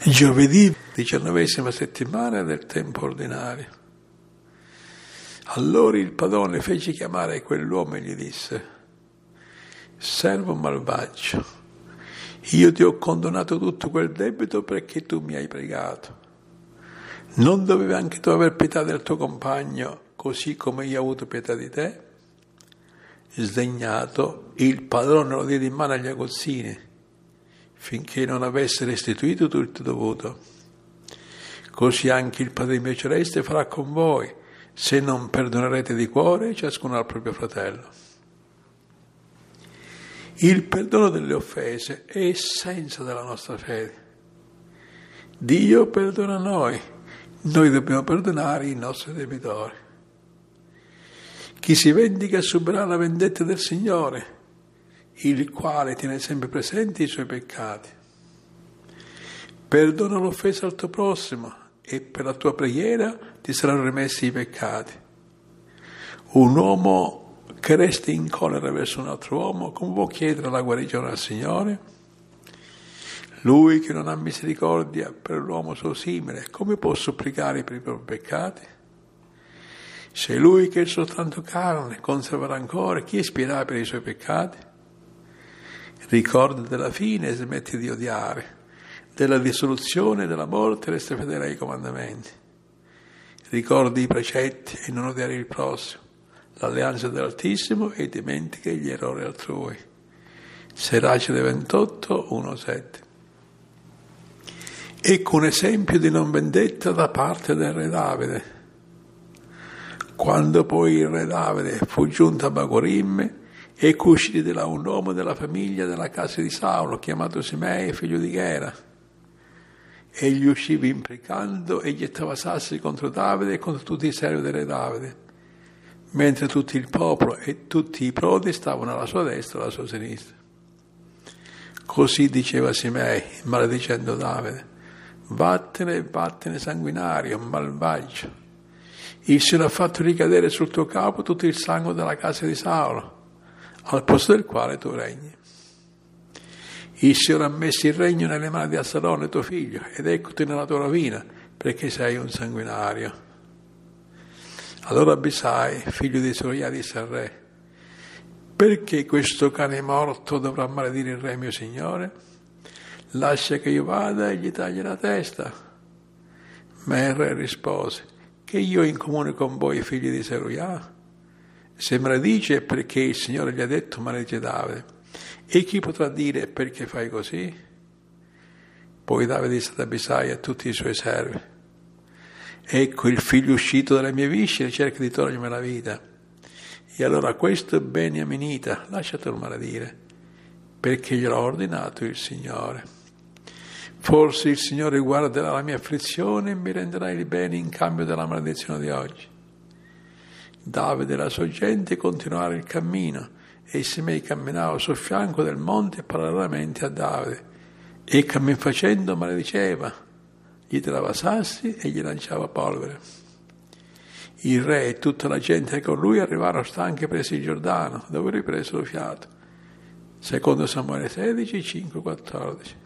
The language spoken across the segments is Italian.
Giovedì, 19ª settimana del tempo ordinario. Allora il padrone fece chiamare quell'uomo e gli disse: servo malvagio, io ti ho condonato tutto quel debito perché tu mi hai pregato. Non dovevi anche tu aver pietà del tuo compagno, così come io ho avuto pietà di te? Sdegnato, il padrone lo diede in mano agli aguzzini, finché non avesse restituito tutto il dovuto. Così anche il Padre mio celeste farà con voi, se non perdonerete di cuore ciascuno al proprio fratello. Il perdono delle offese è essenza della nostra fede. Dio perdona noi dobbiamo perdonare i nostri debitori. Chi si vendica subirà la vendetta del Signore, il quale tiene sempre presenti i suoi peccati. Perdona l'offesa al tuo prossimo e per la tua preghiera ti saranno rimessi i peccati. Un uomo che resti in collera verso un altro uomo, come può chiedere la guarigione al Signore? Lui che non ha misericordia per l'uomo suo simile, come può supplicare per i propri peccati? Se lui che è soltanto carne conserva rancore, chi espirà per i suoi peccati? Ricorda della fine e smetti di odiare, della dissoluzione e della morte resta fedele ai comandamenti. Ricordi i precetti e non odiare il prossimo, l'alleanza dell'Altissimo e dimentica gli errori altrui. Seracide 28, 1-7. Ecco un esempio di non vendetta da parte del re Davide. Quando poi il re Davide fu giunto a Bagorim, ecco uscì di là un uomo della famiglia della casa di Saulo, chiamato Simei, figlio di Gera. Egli usciva imprecando e gettava sassi contro Davide e contro tutti i servi del re Davide, mentre tutto il popolo e tutti i prodi stavano alla sua destra e alla sua sinistra. Così diceva Simei, maledicendo Davide: vattene, vattene sanguinario, malvagio. Il Signore ha fatto ricadere sul tuo capo tutto il sangue della casa di Saulo, al posto del quale tu regni. Il Signore ha messo il regno nelle mani di Absalone, tuo figlio, ed eccoti nella tua rovina, perché sei un sanguinario. Allora Abisai, figlio di Seruia, disse al re: perché questo cane morto dovrà maledire il re mio signore? Lascia che io vada e gli tagli la testa. Ma il re rispose: che io ho in comune con voi, figli di Seruia? Se maledice è perché il Signore gli ha detto maledice Davide. E chi potrà dire perché fai così? Poi Davide disse ad Abisai e a tutti i suoi servi: ecco il figlio uscito dalle mie viscere cerca di togliermi la vita. E allora questo Beniaminita lasciatelo maledire, perché gliel'ha ordinato il Signore. Forse il Signore guarderà la mia afflizione e mi renderà il bene in cambio della maledizione di oggi. Davide e la sua gente continuarono il cammino e Simei camminava sul fianco del monte parallelamente a Davide e cammin facendo malediceva, gli tirava sassi e gli lanciava polvere. Il re e tutta la gente con lui arrivarono stanchi presi il Giordano, dove ripresero fiato. Secondo Samuele 16, 5, 14.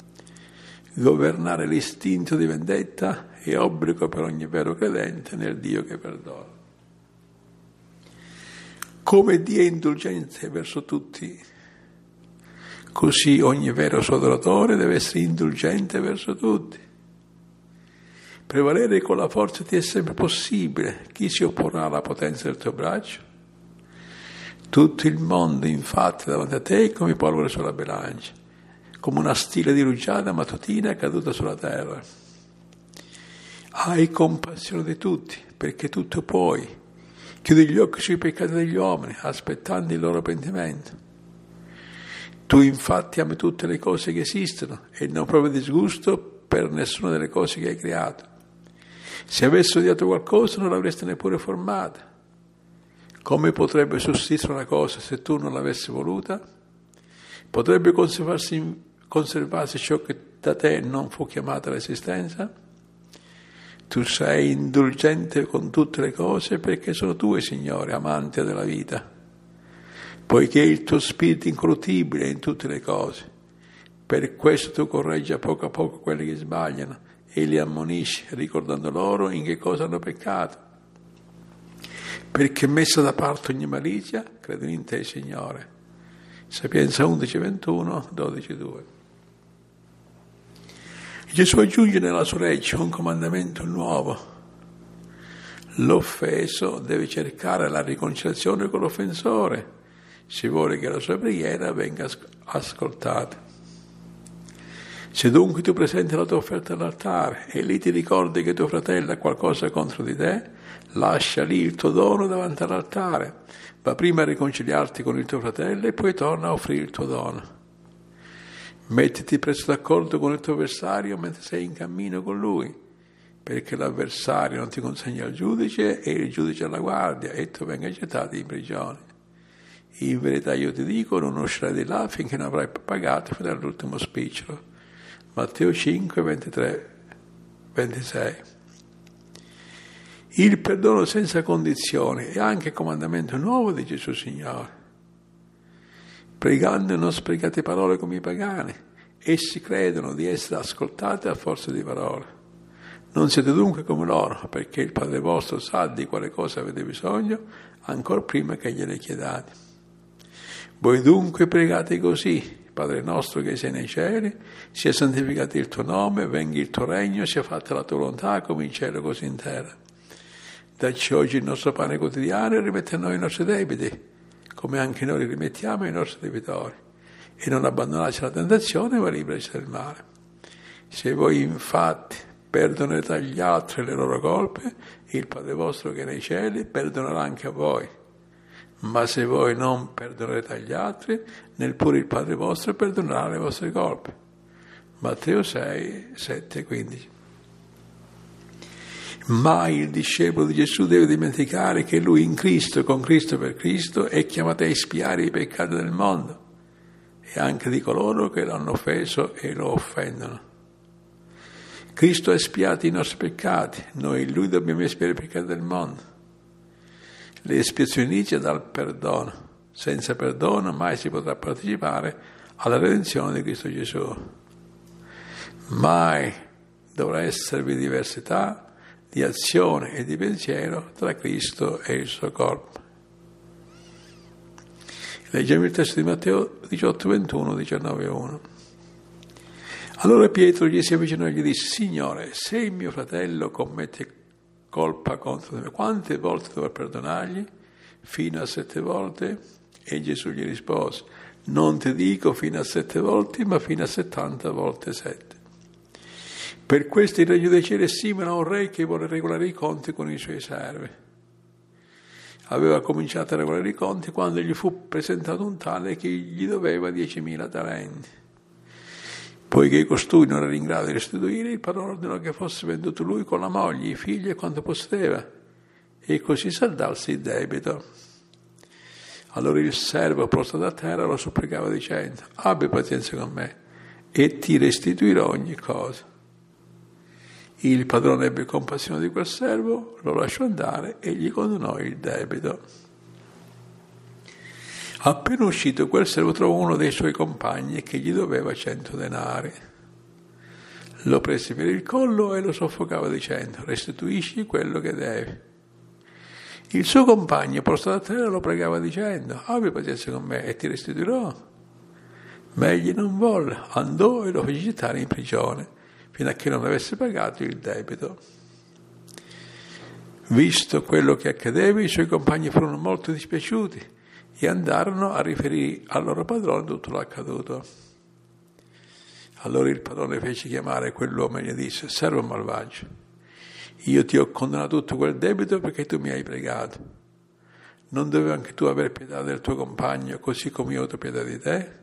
Governare l'istinto di vendetta è obbligo per ogni vero credente nel Dio che perdona. Come Dio è indulgente verso tutti, così ogni vero suo adoratore deve essere indulgente verso tutti. Prevalere con la forza ti è sempre possibile. Chi si opporrà alla potenza del tuo braccio? Tutto il mondo, infatti, davanti a te è come polvere sulla bilancia, come una stilla di rugiada mattutina caduta sulla terra. Hai compassione di tutti, perché tutto puoi. Chiudi gli occhi sui peccati degli uomini, aspettando il loro pentimento. Tu infatti ami tutte le cose che esistono e non provi disgusto per nessuna delle cose che hai creato. Se avessi odiato qualcosa non l'avresti neppure formata. Come potrebbe sussistere una cosa se tu non l'avessi voluta? Potrebbe conservarsi ciò che da te non fu chiamata all'esistenza? Tu sei indulgente con tutte le cose perché sono tue, Signore, amante della vita, poiché il tuo spirito incorruttibile è in tutte le cose. Per questo tu correggi a poco quelli che sbagliano e li ammonisci, ricordando loro in che cosa hanno peccato. Perché messa da parte ogni malizia, credono in te, Signore. Sapienza 11:21, 12:2. Gesù aggiunge nella sua legge un comandamento nuovo. L'offeso deve cercare la riconciliazione con l'offensore se vuole che la sua preghiera venga ascoltata. Se dunque tu presenti la tua offerta all'altare e lì ti ricordi che tuo fratello ha qualcosa contro di te, lascia lì il tuo dono davanti all'altare, va prima a riconciliarti con il tuo fratello e poi torna a offrire il tuo dono. Mettiti presto d'accordo con il tuo avversario mentre sei in cammino con lui, perché l'avversario non ti consegna al giudice e il giudice alla guardia e tu venga gettato in prigione. In verità io ti dico, non uscirai di là finché non avrai pagato fino all'ultimo spicciolo. Matteo 5, 23, 26. Il perdono senza condizioni è anche comandamento nuovo di Gesù Signore. Pregando non sprecate parole come i pagani. Essi credono di essere ascoltati a forza di parole. Non siete dunque come loro, perché il Padre vostro sa di quale cosa avete bisogno, ancor prima che gliele chiedate. Voi dunque pregate così: Padre nostro che sei nei cieli, sia santificato il tuo nome, venga il tuo regno, sia fatta la tua volontà come in cielo così in terra. Dacci oggi il nostro pane quotidiano e rimetti a noi i nostri debiti, come anche noi rimettiamo ai nostri debitori. E non abbandonarci alla tentazione, ma liberaci dal male. Se voi infatti perdonate agli altri le loro colpe, il Padre vostro che è nei cieli perdonerà anche a voi. Ma se voi non perdonerete agli altri, neppure il Padre vostro perdonerà le vostre colpe. Matteo 6, 7, 15. Mai il discepolo di Gesù deve dimenticare che lui in Cristo, con Cristo per Cristo, è chiamato a espiare i peccati del mondo e anche di coloro che l'hanno offeso e lo offendono. Cristo ha espiato i nostri peccati, noi in Lui dobbiamo espiare i peccati del mondo. L'espiazione inizia dal perdono. Senza perdono mai si potrà partecipare alla redenzione di Cristo Gesù. Mai dovrà esservi diversità di azione e di pensiero tra Cristo e il suo corpo. Leggiamo il testo di Matteo 18, 21, 19, 1. Allora Pietro gli si avvicinò e gli disse: Signore, se il mio fratello commette colpa contro di me, quante volte dovrò perdonargli? Fino a 7 volte? E Gesù gli rispose: non ti dico fino a 7 volte, ma fino a 70 volte 7. Per questo il regno dei cieli è simile a un re che vuole regolare i conti con i suoi servi. Aveva cominciato a regolare i conti quando gli fu presentato un tale che gli doveva 10.000 talenti. Poiché costui non era in grado di restituire, il padrone ordinò che fosse venduto lui con la moglie, i figli e quanto possedeva, e così saldarsi il debito. Allora il servo, prostrato a terra, lo supplicava dicendo: abbi pazienza con me e ti restituirò ogni cosa. Il padrone ebbe compassione di quel servo, lo lasciò andare e gli condonò il debito. Appena uscito, quel servo trovò uno dei suoi compagni che gli doveva 100 denari. Lo prese per il collo e lo soffocava dicendo: restituisci quello che devi. Il suo compagno, prostrato a terra, lo pregava dicendo: abbi pazienza con me e ti restituirò. Ma egli non volle, andò e lo fece gettare in prigione, fino a che non avesse pagato il debito. Visto quello che accadeva, i suoi compagni furono molto dispiaciuti e andarono a riferire al loro padrone tutto l'accaduto. Allora il padrone fece chiamare quell'uomo e gli disse: servo malvagio, io ti ho condonato tutto quel debito perché tu mi hai pregato. Non dovevi anche tu aver pietà del tuo compagno, così come io ho avuto pietà di te?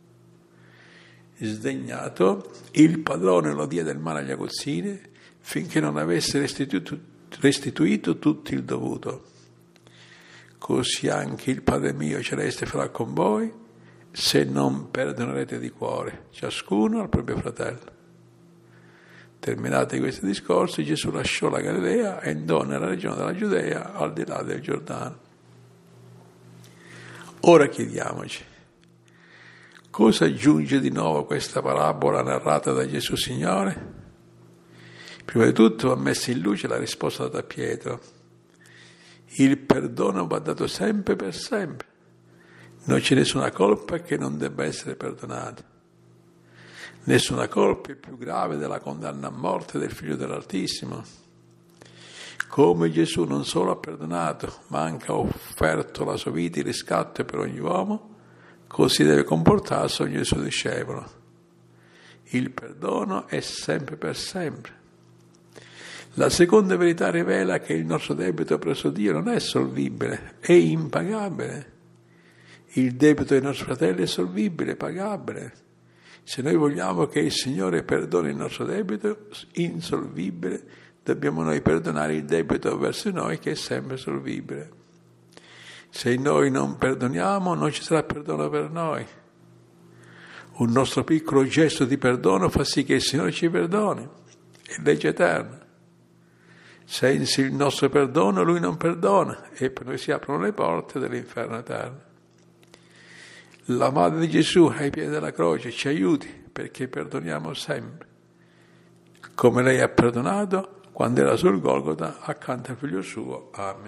Sdegnato, il padrone lo diede il male agli aguzzini finché non avesse restituito tutto il dovuto. Così anche il Padre mio celeste farà con voi, se non perdonerete di cuore, ciascuno al proprio fratello. Terminati questi discorsi, Gesù lasciò la Galilea e andò nella regione della Giudea, al di là del Giordano. Ora chiediamoci: Cosa aggiunge di nuovo questa parabola narrata da Gesù Signore? Prima di tutto va messa in luce la risposta data a Pietro. Il perdono va dato sempre per sempre. Non c'è nessuna colpa che non debba essere perdonata. Nessuna colpa è più grave della condanna a morte del Figlio dell'Altissimo. Come Gesù non solo ha perdonato, ma anche ha offerto la sua vita in riscatto per ogni uomo, così deve comportarsi ogni suo discepolo. Il perdono è sempre per sempre. La seconda verità rivela che il nostro debito presso Dio non è solvibile, è impagabile. Il debito dei nostri fratelli è solvibile, pagabile. Se noi vogliamo che il Signore perdoni il nostro debito insolvibile, dobbiamo noi perdonare il debito verso noi che è sempre solvibile. Se noi non perdoniamo, non ci sarà perdono per noi. Un nostro piccolo gesto di perdono fa sì che il Signore ci perdoni. È legge eterna. Senza il nostro perdono Lui non perdona e per noi si aprono le porte dell'inferno eterno. La Madre di Gesù ai piedi della croce ci aiuti perché perdoniamo sempre, come lei ha perdonato quando era sul Golgota accanto al Figlio suo. Amen.